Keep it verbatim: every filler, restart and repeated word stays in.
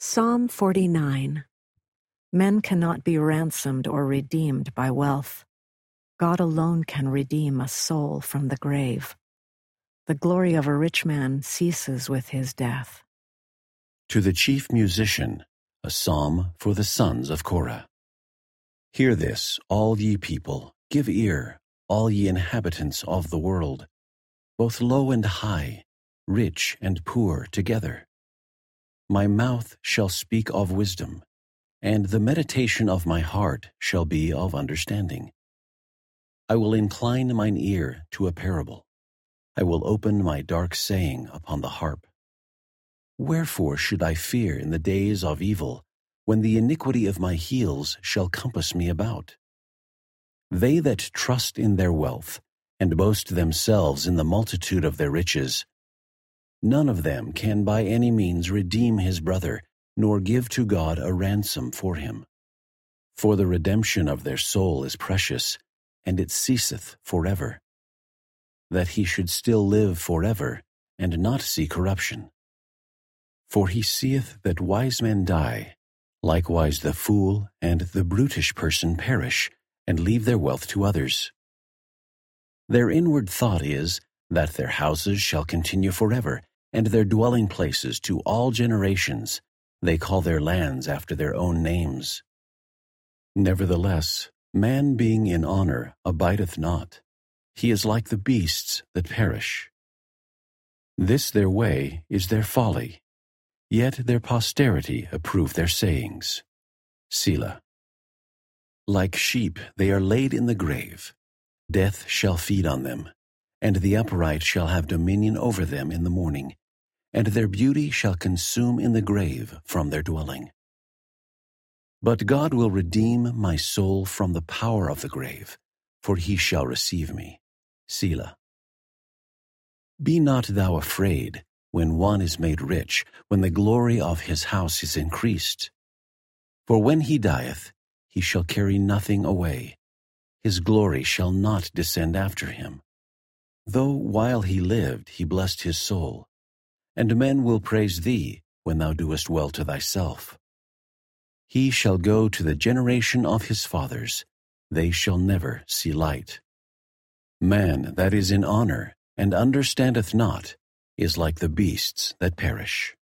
Psalm forty-nine. Men cannot be ransomed or redeemed by wealth. God alone can redeem a soul from the grave. The glory of a rich man ceases with his death. To the chief musician, a psalm for the sons of Korah. Hear this, all ye people, give ear, all ye inhabitants of the world, both low and high, rich and poor together. My mouth shall speak of wisdom, and the meditation of my heart shall be of understanding. I will incline mine ear to a parable. I will open my dark saying upon the harp. Wherefore should I fear in the days of evil, when the iniquity of my heels shall compass me about? They that trust in their wealth, and boast themselves in the multitude of their riches, none of them can by any means redeem his brother, nor give to God a ransom for him. For the redemption of their soul is precious, and it ceaseth forever. That he should still live forever, and not see corruption. For he seeth that wise men die, likewise the fool and the brutish person perish, and leave their wealth to others. Their inward thought is, that their houses shall continue forever, and their dwelling places to all generations. They call their lands after their own names. Nevertheless, man being in honor abideth not. He is like the beasts that perish. This their way is their folly, yet their posterity approve their sayings. Selah. Like sheep they are laid in the grave. Death shall feed on them, and the upright shall have dominion over them in the morning, and their beauty shall consume in the grave from their dwelling. But God will redeem my soul from the power of the grave, for he shall receive me. Selah. Be not thou afraid when one is made rich, when the glory of his house is increased. For when he dieth, he shall carry nothing away. His glory shall not descend after him. Though while he lived he blessed his soul, and men will praise thee when thou doest well to thyself. He shall go to the generation of his fathers, they shall never see light. Man that is in honor and understandeth not is like the beasts that perish.